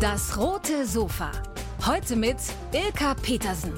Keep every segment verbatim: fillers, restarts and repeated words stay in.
Das rote Sofa. Heute mit Ilka Petersen.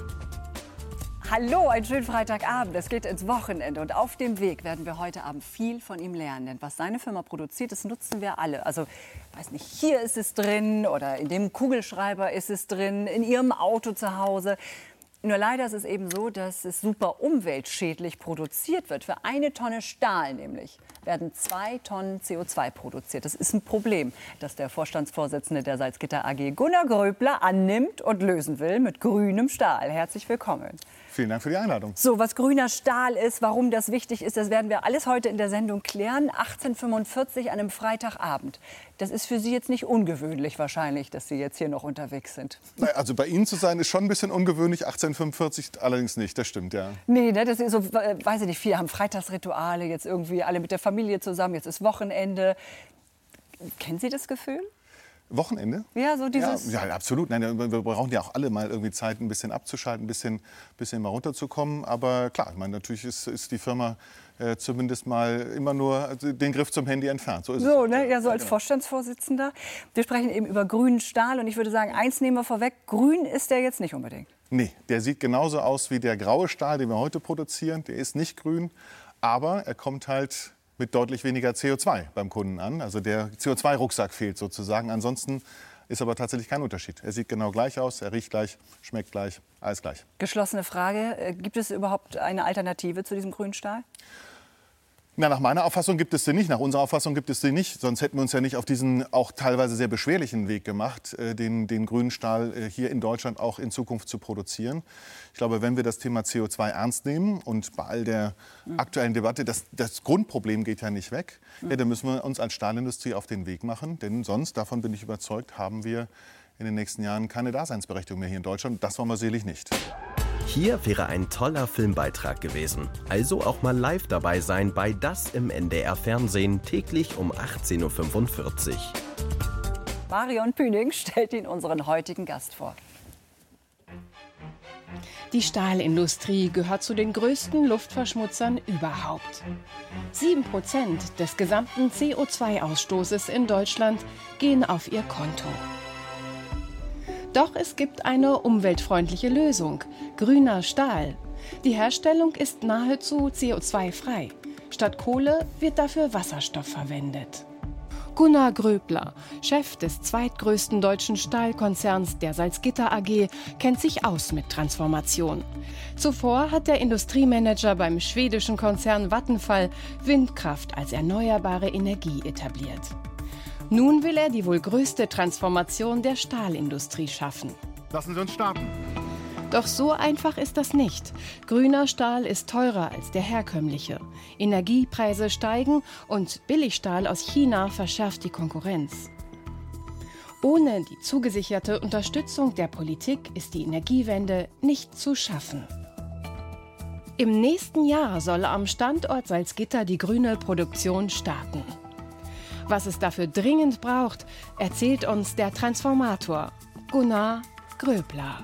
Hallo, einen schönen Freitagabend. Es geht ins Wochenende und auf dem Weg werden wir heute Abend viel von ihm lernen. Denn was seine Firma produziert, das nutzen wir alle. Also, weiß nicht, hier ist es drin oder in dem Kugelschreiber ist es drin, in Ihrem Auto zu Hause. Nur leider ist es eben so, dass es super umweltschädlich produziert wird. Für eine Tonne Stahl nämlich werden zwei Tonnen C O zwei produziert. Das ist ein Problem, das der Vorstandsvorsitzende der Salzgitter A G, Gunnar Gröbler, annimmt und lösen will mit grünem Stahl. Herzlich willkommen. Vielen Dank für die Einladung. So, was grüner Stahl ist, warum das wichtig ist, das werden wir alles heute in der Sendung klären. achtzehnhundertfünfundvierzig an einem Freitagabend. Das ist für Sie jetzt nicht ungewöhnlich wahrscheinlich, dass Sie jetzt hier noch unterwegs sind. Also bei Ihnen zu sein ist schon ein bisschen ungewöhnlich, achtzehnhundertfünfundvierzig allerdings nicht, das stimmt, ja. Nee, ne, das ist so, weiß ich nicht, viele haben Freitagsrituale, jetzt irgendwie alle mit der Familie zusammen, jetzt ist Wochenende. Kennen Sie das Gefühl? Wochenende? Ja, so dieses... Ja, ja, absolut. Nein, wir brauchen ja auch alle mal irgendwie Zeit, ein bisschen abzuschalten, ein bisschen, bisschen mal runterzukommen. Aber klar, ich meine, natürlich ist, ist die Firma äh, zumindest mal immer nur den Griff zum Handy entfernt. So ist so, es. Ne, ja, so als ja, genau. Vorstandsvorsitzender. Wir sprechen eben über grünen Stahl. Und ich würde sagen, eins nehmen wir vorweg, grün ist der jetzt nicht unbedingt. Nee, der sieht genauso aus wie der graue Stahl, den wir heute produzieren. Der ist nicht grün, aber er kommt halt mit deutlich weniger C O zwei beim Kunden an. Also der C O zwei Rucksack fehlt sozusagen. Ansonsten ist aber tatsächlich kein Unterschied. Er sieht genau gleich aus, er riecht gleich, schmeckt gleich, alles gleich. Geschlossene Frage, gibt es überhaupt eine Alternative zu diesem grünen Stahl? Na, nach meiner Auffassung gibt es sie nicht, nach unserer Auffassung gibt es sie nicht. Sonst hätten wir uns ja nicht auf diesen auch teilweise sehr beschwerlichen Weg gemacht, den, den grünen Stahl hier in Deutschland auch in Zukunft zu produzieren. Ich glaube, wenn wir das Thema C O zwei ernst nehmen und bei all der aktuellen Debatte, das, das Grundproblem geht ja nicht weg, ja, dann müssen wir uns als Stahlindustrie auf den Weg machen. Denn sonst, davon bin ich überzeugt, haben wir in den nächsten Jahren keine Daseinsberechtigung mehr hier in Deutschland. Das wollen wir sicherlich nicht. Hier wäre ein toller Filmbeitrag gewesen. Also auch mal live dabei sein bei Das im N D R Fernsehen, täglich um achtzehn Uhr fünfundvierzig. Marion Püning stellt Ihnen unseren heutigen Gast vor. Die Stahlindustrie gehört zu den größten Luftverschmutzern überhaupt. Sieben Prozent des gesamten C O zwei Ausstoßes in Deutschland gehen auf ihr Konto. Doch es gibt eine umweltfreundliche Lösung: grüner Stahl. Die Herstellung ist nahezu C O zwei frei. Statt Kohle wird dafür Wasserstoff verwendet. Gunnar Gröbler, Chef des zweitgrößten deutschen Stahlkonzerns der Salzgitter A G, kennt sich aus mit Transformation. Zuvor hat der Industriemanager beim schwedischen Konzern Vattenfall Windkraft als erneuerbare Energie etabliert. Nun will er die wohl größte Transformation der Stahlindustrie schaffen. Lassen Sie uns starten. Doch so einfach ist das nicht. Grüner Stahl ist teurer als der herkömmliche. Energiepreise steigen und Billigstahl aus China verschärft die Konkurrenz. Ohne die zugesicherte Unterstützung der Politik ist die Energiewende nicht zu schaffen. Im nächsten Jahr soll am Standort Salzgitter die grüne Produktion starten. Was es dafür dringend braucht, erzählt uns der Transformator Gunnar Gröbler.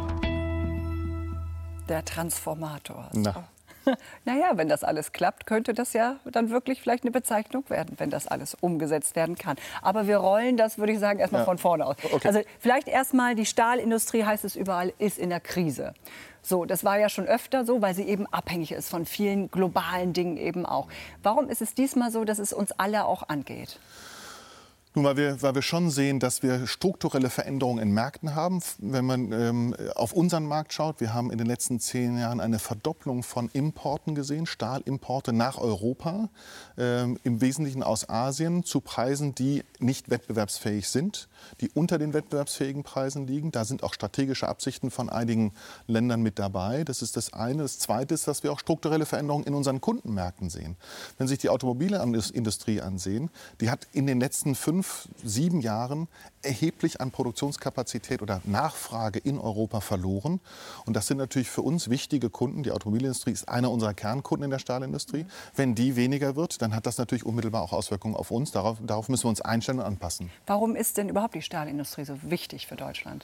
Der Transformator. Na. Naja, wenn das alles klappt, könnte das ja dann wirklich vielleicht eine Bezeichnung werden, wenn das alles umgesetzt werden kann. Aber wir rollen das, würde ich sagen, erstmal Ja. von vorne aus. Okay. Also vielleicht erstmal, die Stahlindustrie, heißt es überall, ist in der Krise. So, das war ja schon öfter so, weil sie eben abhängig ist von vielen globalen Dingen eben auch. Warum ist es diesmal so, dass es uns alle auch angeht? Nun, weil wir, weil wir schon sehen, dass wir strukturelle Veränderungen in Märkten haben. Wenn man ähm, auf unseren Markt schaut, wir haben in den letzten zehn Jahren eine Verdopplung von Importen gesehen, Stahlimporte nach Europa, ähm, im Wesentlichen aus Asien, zu Preisen, die nicht wettbewerbsfähig sind, die unter den wettbewerbsfähigen Preisen liegen. Da sind auch strategische Absichten von einigen Ländern mit dabei. Das ist das eine. Das zweite ist, dass wir auch strukturelle Veränderungen in unseren Kundenmärkten sehen. Wenn Sie sich die Automobilindustrie ansehen, die hat in den letzten fünf sieben Jahren erheblich an Produktionskapazität oder Nachfrage in Europa verloren. Und das sind natürlich für uns wichtige Kunden. Die Automobilindustrie ist einer unserer Kernkunden in der Stahlindustrie. Wenn die weniger wird, dann hat das natürlich unmittelbar auch Auswirkungen auf uns. Darauf, darauf müssen wir uns einstellen und anpassen. Warum ist denn überhaupt die Stahlindustrie so wichtig für Deutschland?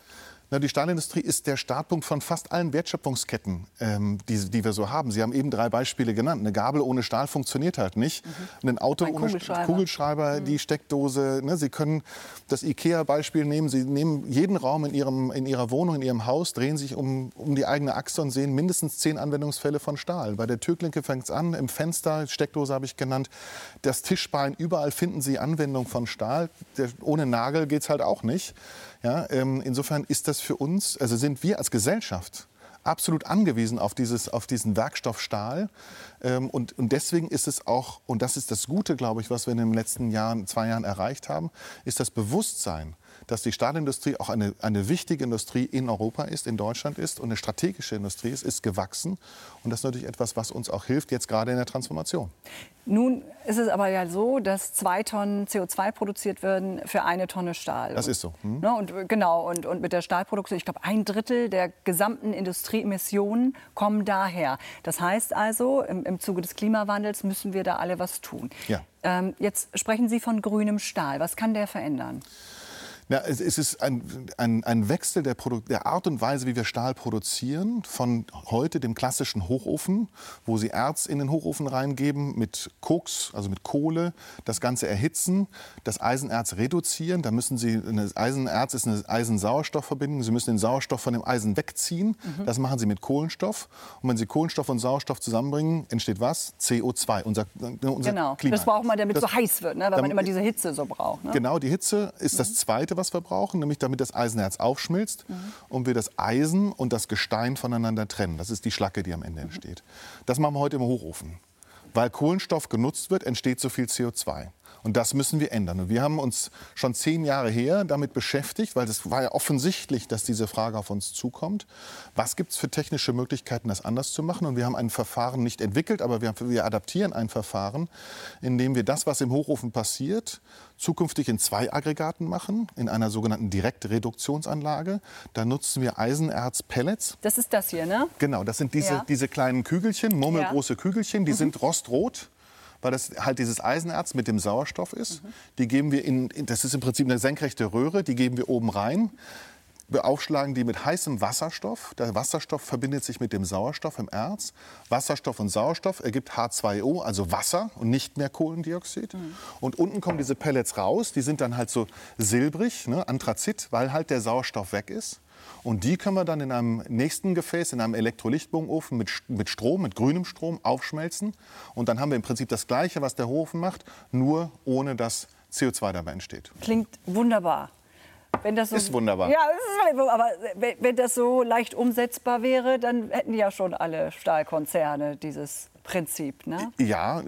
Na, die Stahlindustrie ist der Startpunkt von fast allen Wertschöpfungsketten, ähm, die, die wir so haben. Sie haben eben drei Beispiele genannt. Eine Gabel ohne Stahl funktioniert halt nicht. Mhm. Ein Auto Ein ohne Kugelschreiber, Kugelschreiber mhm. die Steckdose. Ne? Sie können das IKEA-Beispiel nehmen. Sie nehmen jeden Raum in, ihrem, in Ihrer Wohnung, in Ihrem Haus, drehen sich um, um die eigene Achse und sehen mindestens zehn Anwendungsfälle von Stahl. Bei der Türklinke fängt es an, im Fenster, Steckdose habe ich genannt, das Tischbein, überall finden Sie Anwendung von Stahl. Der, ohne Nagel geht es halt auch nicht. Ja, ähm, insofern ist das für uns, also sind wir als Gesellschaft absolut angewiesen auf, dieses, auf diesen Werkstoff Stahl. Ähm, und, und deswegen ist es auch, und das ist das Gute, glaube ich, was wir in den letzten Jahren, zwei Jahren erreicht haben, ist das Bewusstsein, dass die Stahlindustrie auch eine, eine wichtige Industrie in Europa ist, in Deutschland ist und eine strategische Industrie ist, ist gewachsen. Und das ist natürlich etwas, was uns auch hilft, jetzt gerade in der Transformation. Nun ist es aber ja so, dass zwei Tonnen C O zwei produziert werden für eine Tonne Stahl. Das ist so. Hm. Ne, und, genau, und, und mit der Stahlproduktion, ich glaube, ein Drittel der gesamten Industrieemissionen kommen daher. Das heißt also, im, im Zuge des Klimawandels müssen wir da alle was tun. Ja. Ähm, jetzt sprechen Sie von grünem Stahl. Was kann der verändern? Ja, es ist ein, ein, ein Wechsel der, Produ- der Art und Weise, wie wir Stahl produzieren, von heute dem klassischen Hochofen, wo Sie Erz in den Hochofen reingeben, mit Koks, also mit Kohle, das Ganze erhitzen, das Eisenerz reduzieren. Da müssen Sie, das Eisenerz ist eine Eisen-Sauerstoff-Verbindung, Sie müssen den Sauerstoff von dem Eisen wegziehen. Mhm. Das machen Sie mit Kohlenstoff. Und wenn Sie Kohlenstoff und Sauerstoff zusammenbringen, entsteht was? C O zwei, unser, unser genau. Klima. Das braucht man, damit es das, so heiß wird, ne? Weil man immer diese Hitze so braucht. Ne? Genau, die Hitze ist mhm. das Zweite, was wir brauchen, nämlich damit das Eisenerz aufschmilzt mhm. und wir das Eisen und das Gestein voneinander trennen. Das ist die Schlacke, die am Ende mhm. entsteht. Das machen wir heute im Hochofen. Weil Kohlenstoff genutzt wird, entsteht so viel C O zwei. Und das müssen wir ändern. Und wir haben uns schon zehn Jahre her damit beschäftigt, weil es war ja offensichtlich, dass diese Frage auf uns zukommt. Was gibt es für technische Möglichkeiten, das anders zu machen? Und wir haben ein Verfahren nicht entwickelt, aber wir, wir adaptieren ein Verfahren, in dem wir das, was im Hochofen passiert, zukünftig in zwei Aggregaten machen, in einer sogenannten Direktreduktionsanlage. Da nutzen wir Eisenerz-Pellets. Das ist das hier, ne? Genau, das sind diese, ja. diese kleinen Kügelchen, murmelgroße ja. Kügelchen, die mhm. sind rostrot, weil das halt dieses Eisenerz mit dem Sauerstoff ist. Mhm. Die geben wir in, das ist im Prinzip eine senkrechte Röhre, die geben wir oben rein. Beaufschlagen die mit heißem Wasserstoff. Der Wasserstoff verbindet sich mit dem Sauerstoff im Erz. Wasserstoff und Sauerstoff ergibt H zwei O, also Wasser und nicht mehr Kohlendioxid. Mhm. Und unten kommen diese Pellets raus, die sind dann halt so silbrig, ne, Anthrazit, weil halt der Sauerstoff weg ist. Und die können wir dann in einem nächsten Gefäß, in einem Elektrolichtbogenofen mit, mit Strom, mit grünem Strom aufschmelzen. Und dann haben wir im Prinzip das Gleiche, was der Hochofen macht, nur ohne dass C O zwei dabei entsteht. Klingt wunderbar. Wenn das so, ist wunderbar. Ja, ist, aber wenn, wenn das so leicht umsetzbar wäre, dann hätten ja schon alle Stahlkonzerne dieses Prinzip, ne? Ja,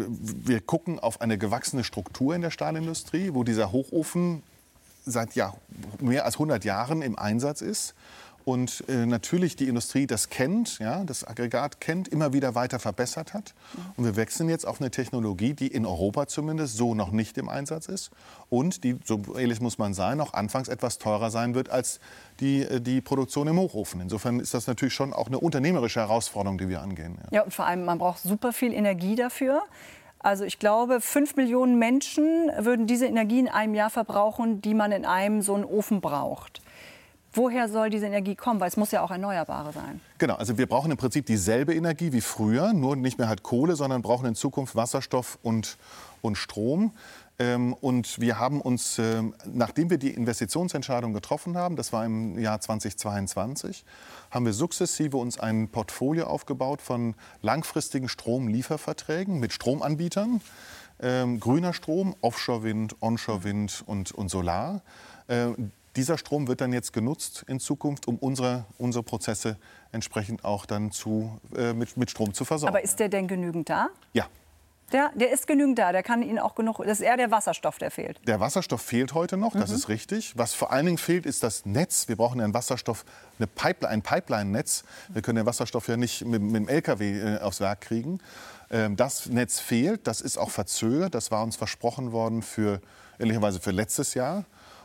wir gucken auf eine gewachsene Struktur in der Stahlindustrie, wo dieser Hochofen seit ja, mehr als hundert Jahren im Einsatz ist. Und äh, natürlich die Industrie das kennt, ja, das Aggregat kennt, immer wieder weiter verbessert hat. Und wir wechseln jetzt auf eine Technologie, die in Europa zumindest so noch nicht im Einsatz ist. Und die, so ehrlich muss man sein, auch anfangs etwas teurer sein wird als die, die Produktion im Hochofen. Insofern ist das natürlich schon auch eine unternehmerische Herausforderung, die wir angehen. Ja, ja, und vor allem, man braucht super viel Energie dafür. Also ich glaube, fünf Millionen Menschen würden diese Energie in einem Jahr verbrauchen, die man in einem so einen Ofen braucht. Woher soll diese Energie kommen? Weil es muss ja auch erneuerbare sein. Genau, also wir brauchen im Prinzip dieselbe Energie wie früher, nur nicht mehr halt Kohle, sondern brauchen in Zukunft Wasserstoff und, und Strom. Ähm, und wir haben uns, äh, nachdem wir die Investitionsentscheidung getroffen haben, das war im Jahr zweitausendzweiundzwanzig, haben wir sukzessive uns ein Portfolio aufgebaut von langfristigen Stromlieferverträgen mit Stromanbietern. Ähm, grüner Strom, Offshore-Wind, Onshore-Wind und, und Solar. Äh, Dieser Strom wird dann jetzt genutzt in Zukunft, um unsere, unsere Prozesse entsprechend auch dann zu, äh, mit, mit Strom zu versorgen. Aber ist der denn genügend da? Ja. Der, der ist genügend da, der kann Ihnen auch genug. Das ist eher der Wasserstoff, der fehlt. Der Wasserstoff fehlt heute noch, das mhm. ist richtig. Was vor allen Dingen fehlt, ist das Netz. Wir brauchen ja einen Wasserstoff, eine Pipeline, ein Pipeline-Netz. Wir können den Wasserstoff ja nicht mit, mit dem L K W äh, aufs Werk kriegen. Ähm, das Netz fehlt, das ist auch verzögert. Das war uns versprochen worden für, ehrlicherweise für letztes Jahr.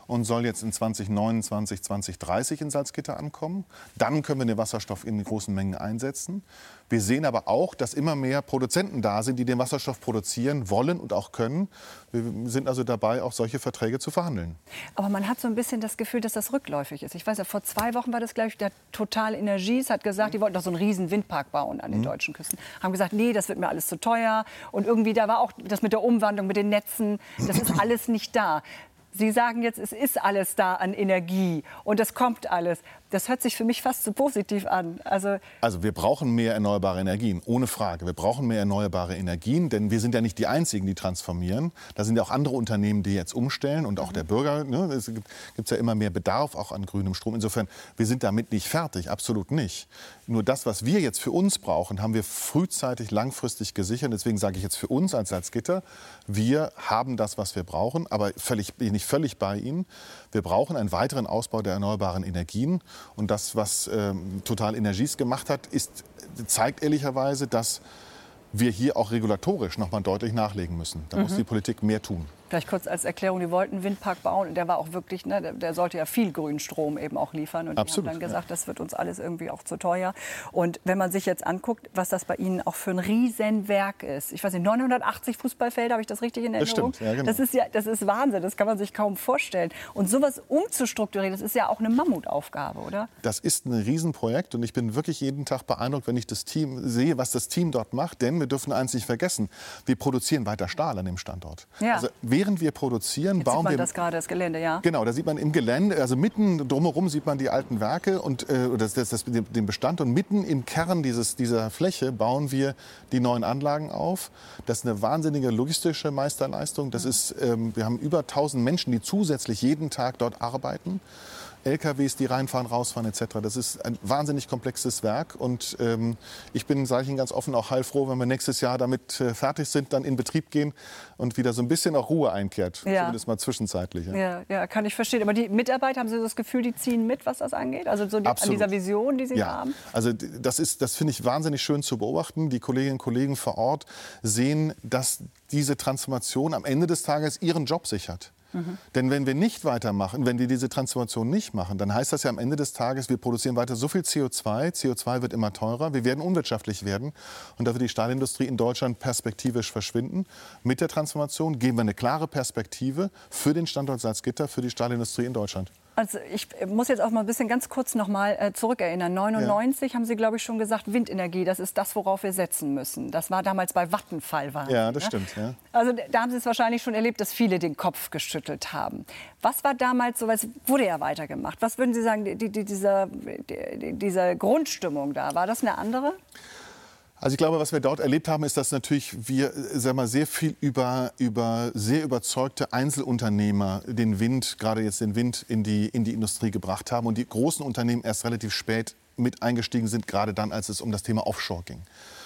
und soll jetzt in zwanzig neunundzwanzig, zwanzig dreißig in Salzgitter ankommen. Dann können wir den Wasserstoff in großen Mengen einsetzen. Wir sehen aber auch, dass immer mehr Produzenten da sind, die den Wasserstoff produzieren wollen und auch können. Wir sind also dabei, auch solche Verträge zu verhandeln. Aber man hat so ein bisschen das Gefühl, dass das rückläufig ist. Ich weiß ja, vor zwei Wochen war das, glaube ich, der Total Energies hat gesagt, die wollten doch so einen riesen Windpark bauen an den mhm. deutschen Küsten. Haben gesagt, nee, das wird mir alles zu teuer. Und irgendwie, da war auch das mit der Umwandlung, mit den Netzen, das ist alles nicht da. Sie sagen jetzt, es ist alles da an Energie und es kommt alles. Das hört sich für mich fast zu positiv an. Also, also wir brauchen mehr erneuerbare Energien, ohne Frage. Wir brauchen mehr erneuerbare Energien, denn wir sind ja nicht die Einzigen, die transformieren. Da sind ja auch andere Unternehmen, die jetzt umstellen und auch der Bürger. Ne, es gibt ja immer mehr Bedarf auch an grünem Strom. Insofern, wir sind damit nicht fertig, absolut nicht. Nur das, was wir jetzt für uns brauchen, haben wir frühzeitig, langfristig gesichert. Deswegen sage ich jetzt für uns als Salzgitter, wir haben das, was wir brauchen, aber völlig, bin ich völlig bei Ihnen. Wir brauchen einen weiteren Ausbau der erneuerbaren Energien. Und das, was ähm, Total Energies gemacht hat, ist, zeigt ehrlicherweise, dass wir hier auch regulatorisch noch mal deutlich nachlegen müssen. Da mhm. muss die Politik mehr tun. Vielleicht kurz als Erklärung, die wollten einen Windpark bauen und der war auch wirklich, ne, der, der sollte ja viel grünen Strom eben auch liefern. Und Absolut, die haben dann gesagt, ja. das wird uns alles irgendwie auch zu teuer. Und wenn man sich jetzt anguckt, was das bei Ihnen auch für ein Riesenwerk ist. Ich weiß nicht, neunhundertachtzig Fußballfelder, habe ich das richtig in Erinnerung? Das stimmt, ja, genau. Das ist ja, das ist Wahnsinn, das kann man sich kaum vorstellen. Und sowas umzustrukturieren, das ist ja auch eine Mammutaufgabe, oder? Das ist ein Riesenprojekt und ich bin wirklich jeden Tag beeindruckt, wenn ich das Team sehe, was das Team dort macht. Denn wir dürfen eins nicht vergessen, wir produzieren weiter Stahl an dem Standort. Ja. Also während wir produzieren, Jetzt bauen sieht man wir das gerade, das Gelände, ja. Genau, da sieht man im Gelände, also mitten drumherum sieht man die alten Werke und äh, das, das, das, den Bestand. Und mitten im Kern dieses, dieser Fläche bauen wir die neuen Anlagen auf. Das ist eine wahnsinnige logistische Meisterleistung. Das ist, ähm, wir haben über tausend Menschen, die zusätzlich jeden Tag dort arbeiten. L K Ws, die reinfahren, rausfahren et cetera. Das ist ein wahnsinnig komplexes Werk und ähm, ich bin, sage ich Ihnen ganz offen, auch heilfroh, wenn wir nächstes Jahr damit äh, fertig sind, dann in Betrieb gehen und wieder so ein bisschen auch Ruhe einkehrt, ja. zumindest mal zwischenzeitlich. Ja. Ja, ja, kann ich verstehen. Aber die Mitarbeiter, haben Sie das Gefühl, die ziehen mit, was das angeht? Also so die, an dieser Vision, die Sie ja. haben? Also das ist, das finde ich wahnsinnig schön zu beobachten. Die Kolleginnen und Kollegen vor Ort sehen, dass diese Transformation am Ende des Tages ihren Job sichert. Mhm. Denn wenn wir nicht weitermachen, wenn wir diese Transformation nicht machen, dann heißt das ja am Ende des Tages, wir produzieren weiter so viel C O zwei. C O zwei wird immer teurer, wir werden unwirtschaftlich werden. Und da wird die Stahlindustrie in Deutschland perspektivisch verschwinden. Mit der Transformation geben wir eine klare Perspektive für den Standort Salzgitter, für die Stahlindustrie in Deutschland. Also ich muss jetzt auch mal ein bisschen ganz kurz noch mal äh, zurückerinnern. neunundneunzig ja. haben Sie, glaube ich, schon gesagt, Windenergie, das ist das, worauf wir setzen müssen. Das war damals bei Vattenfall. War ja, das ne? stimmt. Ja. Also da haben Sie es wahrscheinlich schon erlebt, dass viele den Kopf geschüttelt haben. Was war damals so, es wurde ja weitergemacht. Was würden Sie sagen, die, die, dieser, die, diese Grundstimmung da, war das eine andere? Also ich glaube, was wir dort erlebt haben, ist, dass natürlich wir sagen wir, sehr viel über, über sehr überzeugte Einzelunternehmer den Wind, gerade jetzt den Wind in die, in die Industrie gebracht haben und die großen Unternehmen erst relativ spät mit eingestiegen sind, gerade dann, als es um das Thema Offshore ging.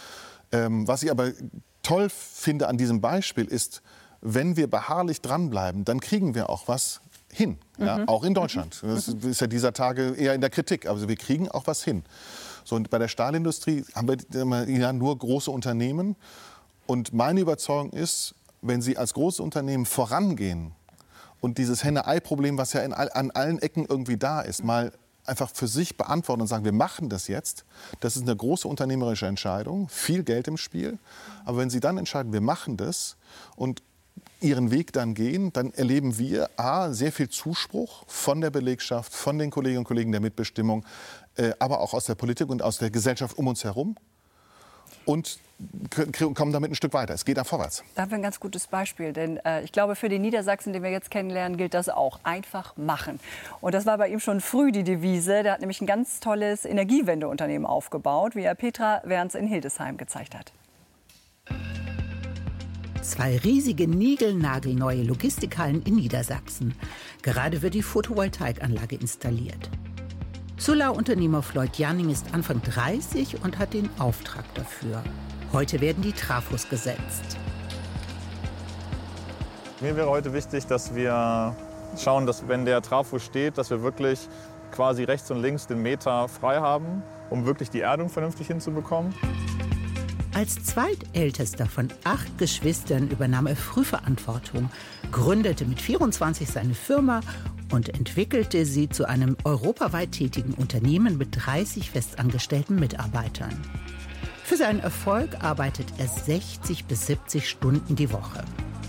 Ähm, was ich aber toll finde an diesem Beispiel ist, wenn wir beharrlich dranbleiben, dann kriegen wir auch was hin, ja, mhm. auch in Deutschland. Das ist ja dieser Tage eher in der Kritik, also wir kriegen auch was hin. So, und bei der Stahlindustrie haben wir ja nur große Unternehmen. Und meine Überzeugung ist, wenn Sie als große Unternehmen vorangehen und dieses Henne-Ei-Problem, was ja in all, an allen Ecken irgendwie da ist, mal einfach für sich beantworten und sagen, wir machen das jetzt. Das ist eine große unternehmerische Entscheidung, viel Geld im Spiel. Aber wenn Sie dann entscheiden, wir machen das und Ihren Weg dann gehen, dann erleben wir a, sehr viel Zuspruch von der Belegschaft, von den Kolleginnen und Kollegen der Mitbestimmung, äh, aber auch aus der Politik und aus der Gesellschaft um uns herum und kommen damit ein Stück weiter. Es geht da vorwärts. Da haben wir ein ganz gutes Beispiel, denn äh, ich glaube, für den Niedersachsen, den wir jetzt kennenlernen, gilt das auch. Einfach machen. Und das war bei ihm schon früh die Devise. Der hat nämlich ein ganz tolles Energiewendeunternehmen aufgebaut, wie er Petra Werns in Hildesheim gezeigt hat. Zwei riesige, niegelnagelneue Logistikhallen in Niedersachsen. Gerade wird die Photovoltaikanlage installiert. Solar-Unternehmer Floyd Janning ist Anfang dreißig und hat den Auftrag dafür. Heute werden die Trafos gesetzt. Mir wäre heute wichtig, dass wir schauen, dass wenn der Trafo steht, dass wir wirklich quasi rechts und links den Meter frei haben, um wirklich die Erdung vernünftig hinzubekommen. Als zweitältester von acht Geschwistern übernahm er Frühverantwortung, gründete mit vierundzwanzig seine Firma und entwickelte sie zu einem europaweit tätigen Unternehmen mit dreißig festangestellten Mitarbeitern. Für seinen Erfolg arbeitet er sechzig bis siebzig Stunden die Woche.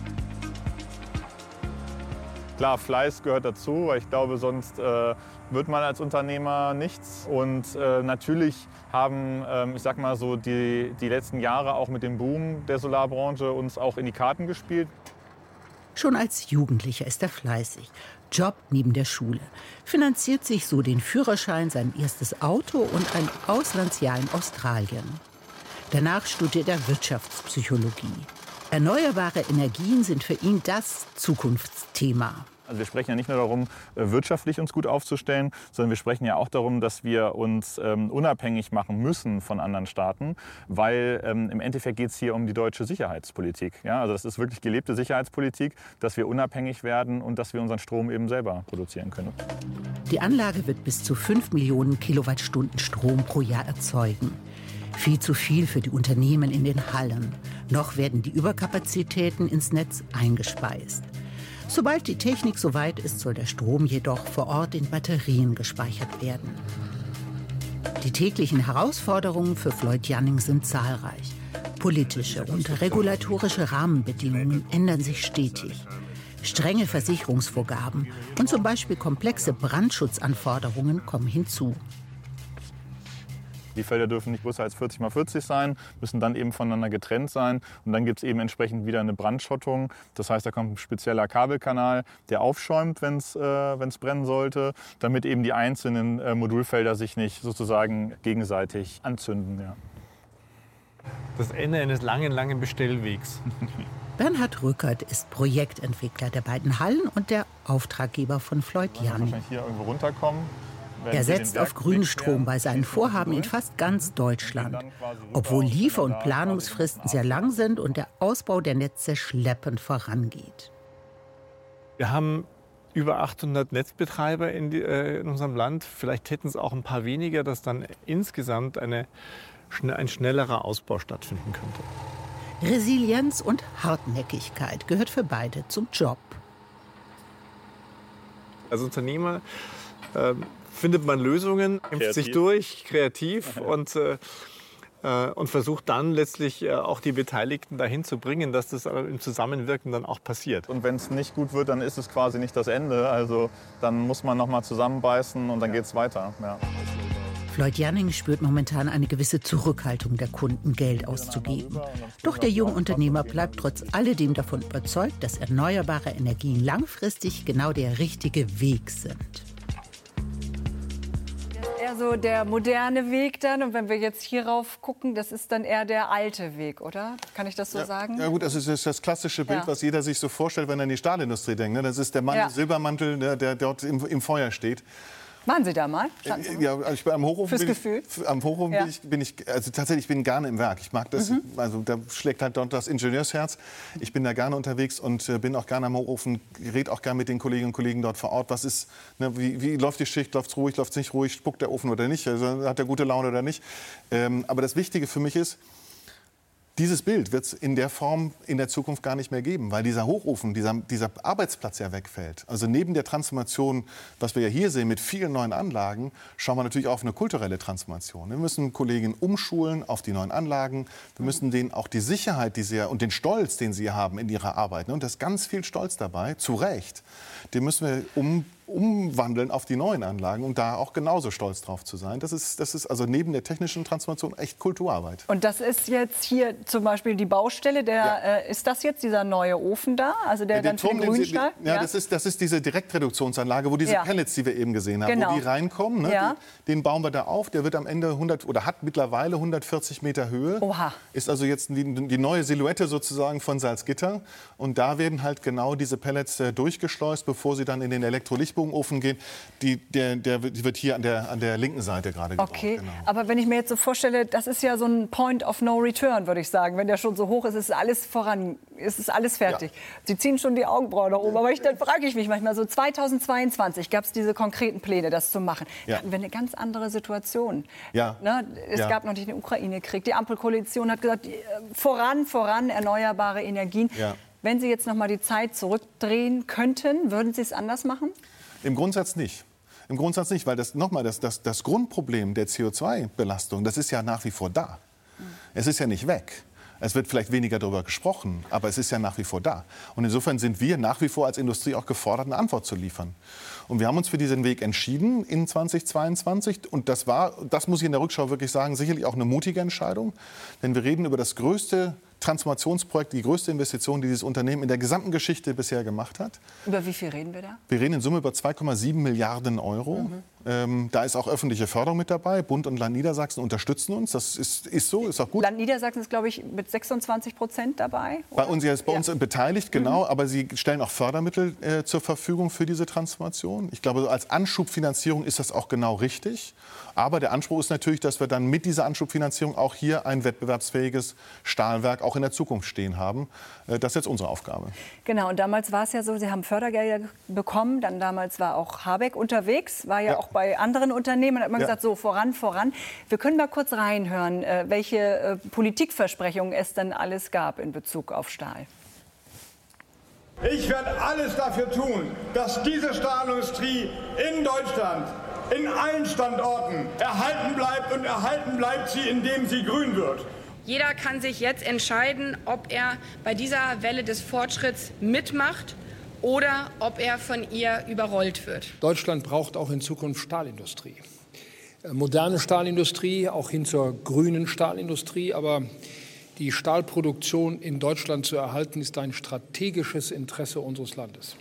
Klar, Fleiß gehört dazu, weil ich glaube, sonst äh, wird man als Unternehmer nichts. Und äh, natürlich haben, ähm, ich sag mal so, die, die letzten Jahre auch mit dem Boom der Solarbranche uns auch in die Karten gespielt. Schon als Jugendlicher ist er fleißig. Job neben der Schule. Finanziert sich so den Führerschein, sein erstes Auto und ein Auslandsjahr in Australien. Danach studiert er Wirtschaftspsychologie. Erneuerbare Energien sind für ihn das Zukunftsthema. Also wir sprechen ja nicht nur darum, wirtschaftlich uns gut aufzustellen, sondern wir sprechen ja auch darum, dass wir uns ähm, unabhängig machen müssen von anderen Staaten, weil ähm, im Endeffekt geht es hier um die deutsche Sicherheitspolitik. Ja, also das ist wirklich gelebte Sicherheitspolitik, dass wir unabhängig werden und dass wir unseren Strom eben selber produzieren können. Die Anlage wird bis zu fünf Millionen Kilowattstunden Strom pro Jahr erzeugen. Viel zu viel für die Unternehmen in den Hallen. Noch werden die Überkapazitäten ins Netz eingespeist. Sobald die Technik soweit ist, soll der Strom jedoch vor Ort in Batterien gespeichert werden. Die täglichen Herausforderungen für Floyd Janning sind zahlreich. Politische und regulatorische Rahmenbedingungen ändern sich stetig. Strenge Versicherungsvorgaben und zum Beispiel komplexe Brandschutzanforderungen kommen hinzu. Die Felder dürfen nicht größer als vierzig mal vierzig sein, müssen dann eben voneinander getrennt sein. Und dann gibt es eben entsprechend wieder eine Brandschottung. Das heißt, da kommt ein spezieller Kabelkanal, der aufschäumt, wenn es äh, brennen sollte, damit eben die einzelnen äh, Modulfelder sich nicht sozusagen gegenseitig anzünden. Ja. Das Ende eines langen, langen Bestellwegs. Bernhard Rückert ist Projektentwickler der beiden Hallen und der Auftraggeber von Floyd Janning. Wahrscheinlich hier irgendwo runterkommen. Er setzt auf grünen Strom bei seinen Vorhaben in fast ganz Deutschland, obwohl Liefer- und Planungsfristen sehr lang sind und der Ausbau der Netze schleppend vorangeht. Wir haben über achthundert Netzbetreiber in, die, äh, in unserem Land. Vielleicht hätten es auch ein paar weniger, dass dann insgesamt eine, ein schnellerer Ausbau stattfinden könnte. Resilienz und Hartnäckigkeit gehört für beide zum Job. Als Unternehmer äh, findet man Lösungen, kämpft sich durch, kreativ und, äh, und versucht dann letztlich äh, auch die Beteiligten dahin zu bringen, dass das im Zusammenwirken dann auch passiert. Und wenn es nicht gut wird, dann ist es quasi nicht das Ende. Also dann muss man noch mal zusammenbeißen und dann geht es weiter. Ja. Floyd Janning spürt momentan eine gewisse Zurückhaltung der Kunden, Geld auszugeben. Doch der junge Unternehmer bleibt trotz alledem davon überzeugt, dass erneuerbare Energien langfristig genau der richtige Weg sind. Eher so der moderne Weg dann. Und wenn wir jetzt hierauf gucken, das ist dann eher der alte Weg, oder? Kann ich das so ja, sagen? Ja gut, das ist das klassische Bild, ja. was jeder sich so vorstellt, wenn er an die Stahlindustrie denkt. Das ist der Mann, ja. Silbermantel, der, der dort im, im Feuer steht. Waren Sie da mal? Ja, also ich bin am Hochofen. Fürs bin Gefühl? Ich, am Hochofen ja. bin, ich, bin ich, also tatsächlich, ich bin gerne im Werk. Ich mag das, mhm. also da schlägt halt dort das Ingenieursherz. Ich bin da gerne unterwegs und äh, bin auch gerne am Hochofen, rede auch gerne mit den Kolleginnen und Kollegen dort vor Ort. Was ist, ne, wie, wie läuft die Schicht, läuft es ruhig, läuft es nicht ruhig, spuckt der Ofen oder nicht, also, hat er gute Laune oder nicht. Ähm, aber das Wichtige für mich ist, dieses Bild wird es in der Form in der Zukunft gar nicht mehr geben, weil dieser Hochofen, dieser, dieser Arbeitsplatz ja wegfällt. Also neben der Transformation, was wir ja hier sehen mit vielen neuen Anlagen, schauen wir natürlich auch auf eine kulturelle Transformation. Wir müssen Kolleginnen umschulen auf die neuen Anlagen. Wir müssen denen auch die Sicherheit die sie ja, und den Stolz, den sie haben in ihrer Arbeit, ne, und da ist ganz viel Stolz dabei, zu Recht, den müssen wir um umwandeln auf die neuen Anlagen, um da auch genauso stolz drauf zu sein. Das ist, das ist also neben der technischen Transformation echt Kulturarbeit. Und das ist jetzt hier zum Beispiel die Baustelle. Der, ja. äh, ist das jetzt dieser neue Ofen da? Also der ja, dann für den Grünstahl? Ja, ja, Das, ist, das ist diese Direktreduktionsanlage, wo diese ja. Pellets, die wir eben gesehen haben, genau. wo die reinkommen. Ne? Ja. Den, den bauen wir da auf. Der wird am Ende hundert oder hat mittlerweile hundertvierzig Meter Höhe. Oha. Ist also jetzt die, die neue Silhouette sozusagen von Salzgitter. Und da werden halt genau diese Pellets äh, durchgeschleust, bevor sie dann in den Elektrolichtbogenofen gehen. Die, der, der die wird hier an der, an der linken Seite gerade gebaut. Okay, genau. Aber wenn ich mir jetzt so vorstelle, das ist ja so ein Point of no return, würde ich sagen. Wenn der schon so hoch ist, ist alles voran, ist es alles fertig. Ja. Sie ziehen schon die Augenbrauen nach oben. Aber ich, dann frage ich mich manchmal, so zweitausendzweiundzwanzig gab es diese konkreten Pläne, das zu machen. Da ja. hatten wir eine ganz andere Situation. Ja. Ne? Es ja. gab noch nicht den Ukraine-Krieg. Die Ampelkoalition hat gesagt, voran, voran, erneuerbare Energien. Ja. Wenn Sie jetzt noch mal die Zeit zurückdrehen könnten, würden Sie es anders machen? Im Grundsatz nicht. Im Grundsatz nicht, weil das, nochmal, das, das, das Grundproblem der C O zwei Belastung, das ist ja nach wie vor da. Es ist ja nicht weg. Es wird vielleicht weniger darüber gesprochen, aber es ist ja nach wie vor da. Und insofern sind wir nach wie vor als Industrie auch gefordert, eine Antwort zu liefern. Und wir haben uns für diesen Weg entschieden in zweitausendzweiundzwanzig. Und das war, das muss ich in der Rückschau wirklich sagen, sicherlich auch eine mutige Entscheidung. Denn wir reden über das größte Transformationsprojekt, die größte Investition, die dieses Unternehmen in der gesamten Geschichte bisher gemacht hat. Über wie viel reden wir da? Wir reden in Summe über zwei Komma sieben Milliarden Euro. Mhm. Ähm, da ist auch öffentliche Förderung mit dabei. Bund und Land Niedersachsen unterstützen uns. Das ist, ist so, ist auch gut. Land Niedersachsen ist, glaube ich, mit sechsundzwanzig Prozent dabei. Bei uns, ja, ist bei ja. uns beteiligt, genau. Mhm. Aber sie stellen auch Fördermittel äh, zur Verfügung für diese Transformation. Ich glaube, als Anschubfinanzierung ist das auch genau richtig. Aber der Anspruch ist natürlich, dass wir dann mit dieser Anschubfinanzierung auch hier ein wettbewerbsfähiges Stahlwerk auch in der Zukunft stehen haben. Das ist jetzt unsere Aufgabe. Genau, und damals war es ja so, Sie haben Fördergelder bekommen. Dann damals war auch Habeck unterwegs, war ja, ja. auch bei anderen Unternehmen. Und hat man ja. gesagt, so voran, voran. Wir können mal kurz reinhören, welche Politikversprechungen es dann alles gab in Bezug auf Stahl. Ich werde alles dafür tun, dass diese Stahlindustrie in Deutschland in allen Standorten erhalten bleibt und erhalten bleibt sie, indem sie grün wird. Jeder kann sich jetzt entscheiden, ob er bei dieser Welle des Fortschritts mitmacht oder ob er von ihr überrollt wird. Deutschland braucht auch in Zukunft Stahlindustrie. Moderne Stahlindustrie, auch hin zur grünen Stahlindustrie. Aber die Stahlproduktion in Deutschland zu erhalten, ist ein strategisches Interesse unseres Landes.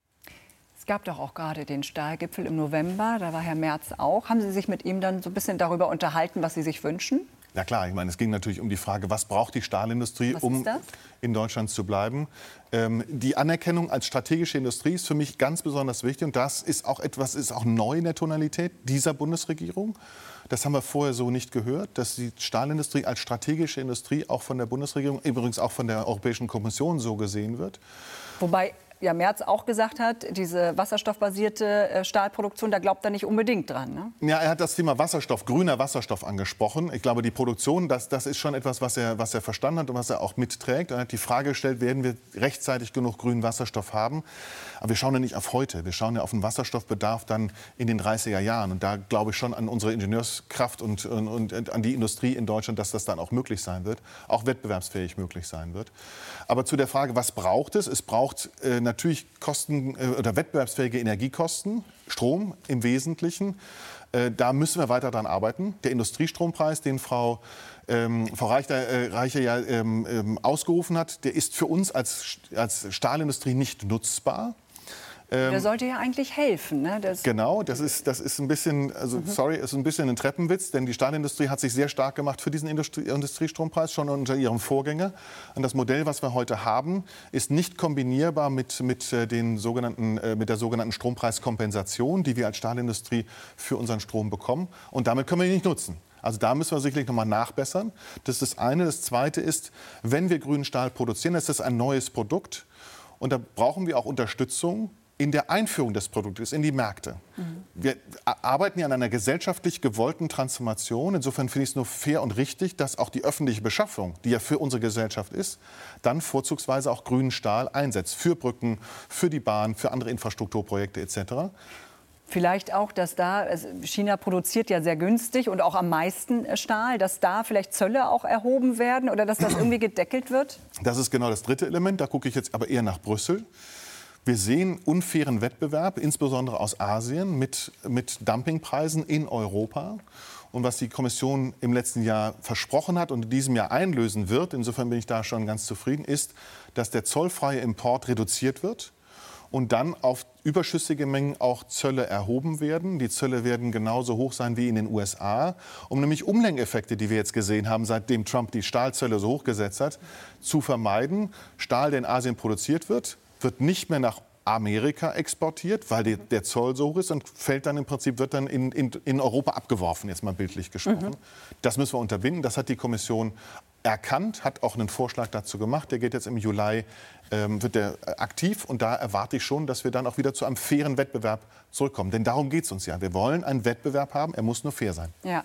Es gab doch auch gerade den Stahlgipfel im November, da war Herr Merz auch. Haben Sie sich mit ihm dann so ein bisschen darüber unterhalten, was Sie sich wünschen? Ja klar, ich meine, es ging natürlich um die Frage, was braucht die Stahlindustrie, um in Deutschland zu bleiben. Ähm, die Anerkennung als strategische Industrie ist für mich ganz besonders wichtig. Und das ist auch etwas, ist auch neu in der Tonalität dieser Bundesregierung. Das haben wir vorher so nicht gehört, dass die Stahlindustrie als strategische Industrie auch von der Bundesregierung, übrigens auch von der Europäischen Kommission so gesehen wird. Wobei ja Merz auch gesagt hat, diese wasserstoffbasierte Stahlproduktion, da glaubt er nicht unbedingt dran. Ne? Ja, er hat das Thema Wasserstoff, grüner Wasserstoff angesprochen. Ich glaube, die Produktion, das, das ist schon etwas, was er, was er verstanden hat und was er auch mitträgt. Er hat die Frage gestellt, werden wir rechtzeitig genug grünen Wasserstoff haben? Aber wir schauen ja nicht auf heute. Wir schauen ja auf den Wasserstoffbedarf dann in den dreißiger Jahren. Und da glaube ich schon an unsere Ingenieurskraft und, und, und an die Industrie in Deutschland, dass das dann auch möglich sein wird, auch wettbewerbsfähig möglich sein wird. Aber zu der Frage, was braucht es? Es braucht äh, natürlich Kosten äh, oder wettbewerbsfähige Energiekosten, Strom im Wesentlichen. Äh, da müssen wir weiter daran arbeiten. Der Industriestrompreis, den Frau, ähm, Frau Reicher, äh, Reicher ja ähm, ähm, ausgerufen hat, der ist für uns als, als Stahlindustrie nicht nutzbar. Ähm, der sollte ja eigentlich helfen. Ne? Das genau, das ist, das ist ein bisschen, also mhm. sorry, ist ein bisschen ein Treppenwitz, denn die Stahlindustrie hat sich sehr stark gemacht für diesen Industrie, Industriestrompreis, schon unter ihrem Vorgänger. Und das Modell, was wir heute haben, ist nicht kombinierbar mit, mit, den sogenannten, mit der sogenannten Strompreiskompensation, die wir als Stahlindustrie für unseren Strom bekommen. Und damit können wir ihn nicht nutzen. Also da müssen wir sicherlich noch mal nachbessern. Das ist das eine. Das zweite ist, wenn wir grünen Stahl produzieren, ist das ein neues Produkt. Und da brauchen wir auch Unterstützung in der Einführung des Produktes in die Märkte. Mhm. Wir arbeiten ja an einer gesellschaftlich gewollten Transformation. Insofern finde ich es nur fair und richtig, dass auch die öffentliche Beschaffung, die ja für unsere Gesellschaft ist, dann vorzugsweise auch grünen Stahl einsetzt. Für Brücken, für die Bahn, für andere Infrastrukturprojekte et cetera. Vielleicht auch, dass da, China produziert ja sehr günstig und auch am meisten Stahl, dass da vielleicht Zölle auch erhoben werden oder dass das irgendwie gedeckelt wird? Das ist genau das dritte Element. Da gucke ich jetzt aber eher nach Brüssel. Wir sehen unfairen Wettbewerb, insbesondere aus Asien, mit, mit Dumpingpreisen in Europa. Und was die Kommission im letzten Jahr versprochen hat und in diesem Jahr einlösen wird, insofern bin ich da schon ganz zufrieden, ist, dass der zollfreie Import reduziert wird und dann auf überschüssige Mengen auch Zölle erhoben werden. Die Zölle werden genauso hoch sein wie in den U S A, um nämlich Umlenkeffekte, die wir jetzt gesehen haben, seitdem Trump die Stahlzölle so hochgesetzt hat, zu vermeiden. Stahl, der in Asien produziert wird, wird nicht mehr nach Amerika exportiert, weil die, der Zoll so hoch ist und fällt dann im Prinzip, wird dann in, in, in Europa abgeworfen, jetzt mal bildlich gesprochen. Mhm. Das müssen wir unterbinden. Das hat die Kommission erkannt, hat auch einen Vorschlag dazu gemacht. Der geht jetzt im Juli, ähm, wird der aktiv. Und da erwarte ich schon, dass wir dann auch wieder zu einem fairen Wettbewerb zurückkommen. Denn darum geht es uns ja. Wir wollen einen Wettbewerb haben, er muss nur fair sein. Ja.